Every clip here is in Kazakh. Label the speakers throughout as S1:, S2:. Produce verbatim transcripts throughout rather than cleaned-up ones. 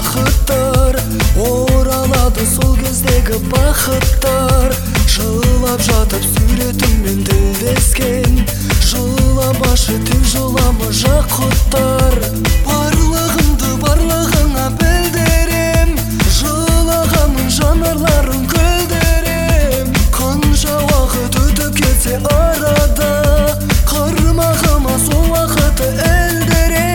S1: бақыттар, оралады сол кездегі бақыттар. Жылап жатып суретіңмен тілдескен, жыламашы тек жылама жақұттар. Барлығымды барлығыңа білдірем, жылағанның жанарларын күлдірем. Қанша уақыт өтіп кетсе арада, қармағыма сол уақытты елдірем.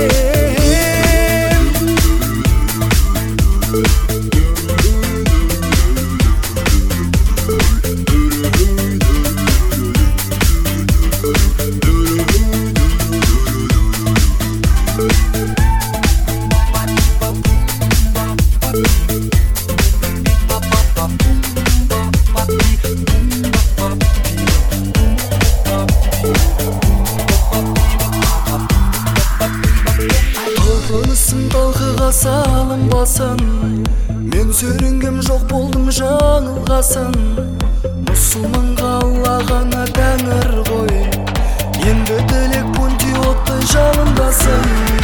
S1: Толқынысың талқыға салынбасын, мен сүйренгем жоқ болдым жаңылғасын. Мұсылманға Алла ғана тәңір ғой, енді тілек пунти оттай жалындасын.